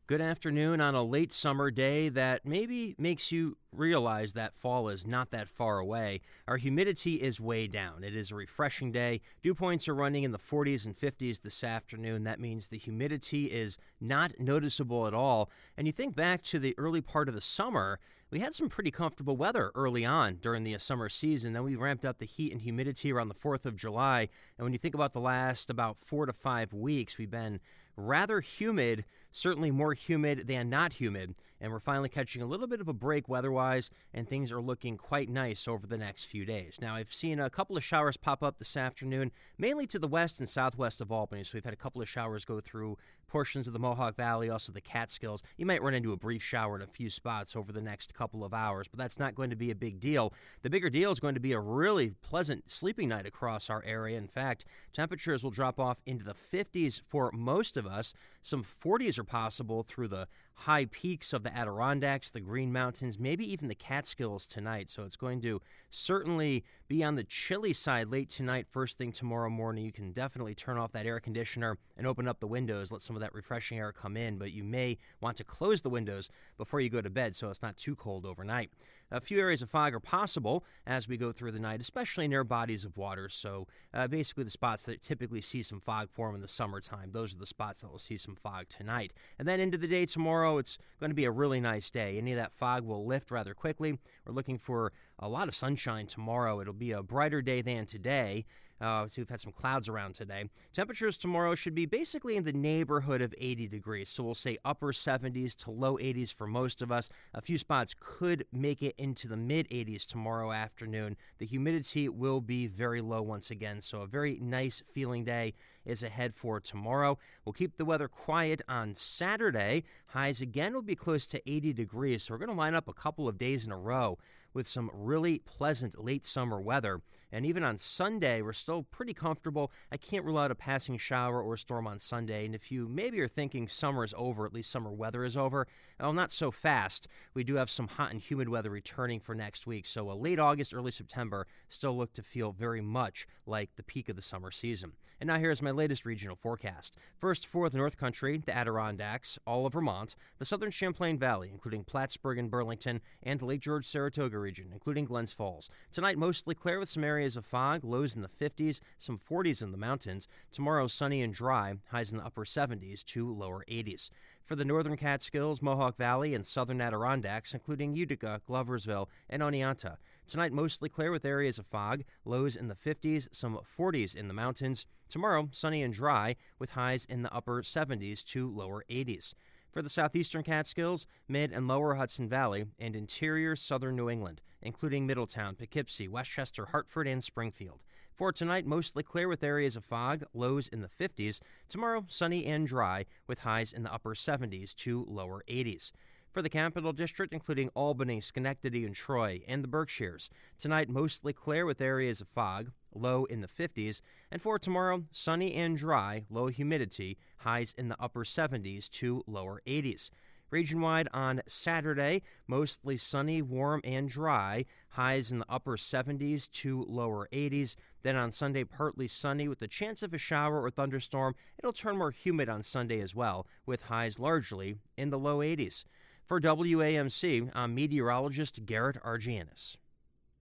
Good afternoon on a late summer day that maybe makes you realize that fall is not that far away. Our humidity is way down. It is a refreshing day. Dew points are running in the 40s and 50s this afternoon. That means the humidity is not noticeable at all. And you think back to the early part of the summer, we had some pretty comfortable weather early on during the summer season. Then we ramped up the heat and humidity around the 4th of July. And when you think about the last about 4 to 5 weeks, we've been rather humid, certainly more humid than not humid, and we're finally catching a little bit of a break weather-wise, and things are looking quite nice over the next few days. Now, I've seen a couple of showers pop up this afternoon, mainly to the west and southwest of Albany, so we've had a couple of showers go through portions of the Mohawk Valley, also the Catskills. You might run into a brief shower in a few spots over the next couple of hours, but that's not going to be a big deal. The bigger deal is going to be a really pleasant sleeping night across our area. In fact, temperatures will drop off into the 50s for most of us. Some 40s are possible through the high peaks of the Adirondacks, the Green Mountains, maybe even the Catskills tonight. So it's going to certainly be on the chilly side late tonight, first thing tomorrow morning. You can definitely turn off that air conditioner and open up the windows, let some of that refreshing air come in, but you may want to close the windows before you go to bed so it's not too cold overnight. A few areas of fog are possible as we go through the night, especially near bodies of water. So basically the spots that typically see some fog form in the summertime, those are the spots that will see some fog tonight. And then into the day tomorrow, it's going to be a really nice day. Any of that fog will lift rather quickly. We're looking for a lot of sunshine tomorrow. It'll be a brighter day than today. So we've had some clouds around today. Temperatures tomorrow should be basically in the neighborhood of 80 degrees. So we'll say upper 70s to low 80s for most of us. A few spots could make it into the mid 80s tomorrow afternoon. The humidity will be very low once again. So a very nice feeling day is ahead for tomorrow. We'll keep the weather quiet on Saturday. Highs again will be close to 80 degrees. So we're going to line up a couple of days in a row with some really pleasant late summer weather. And even on Sunday, we're still pretty comfortable. I can't rule out a passing shower or storm on Sunday. And if you maybe are thinking summer is over, at least summer weather is over, well, not so fast. We do have some hot and humid weather returning for next week. So a late August, early September still look to feel very much like the peak of the summer season. And now here's my latest regional forecast. First for the North Country, the Adirondacks, all of Vermont, the southern Champlain Valley, including Plattsburgh and Burlington, and the Lake George Saratoga region, including Glens Falls. Tonight, mostly clear with some areas of fog, lows in the 50s, some 40s in the mountains. Tomorrow, sunny and dry, highs in the upper 70s to lower 80s. For the northern Catskills, Mohawk Valley, and southern Adirondacks, including Utica, Gloversville, and Oneonta. Tonight, mostly clear with areas of fog, lows in the 50s, some 40s in the mountains. Tomorrow, sunny and dry, with highs in the upper 70s to lower 80s. For the southeastern Catskills, mid and lower Hudson Valley, and interior southern New England, including Middletown, Poughkeepsie, Westchester, Hartford, and Springfield. For tonight, mostly clear with areas of fog, lows in the 50s. Tomorrow, sunny and dry, with highs in the upper 70s to lower 80s. For the Capital District, including Albany, Schenectady, and Troy, and the Berkshires. Tonight, mostly clear with areas of fog, low in the 50s. And for tomorrow, sunny and dry, low humidity, highs in the upper 70s to lower 80s. Region-wide on Saturday, mostly sunny, warm, and dry, highs in the upper 70s to lower 80s. Then on Sunday, partly sunny with the chance of a shower or thunderstorm. It'll turn more humid on Sunday as well, with highs largely in the low 80s. For WAMC, I'm meteorologist Garrett Argianis.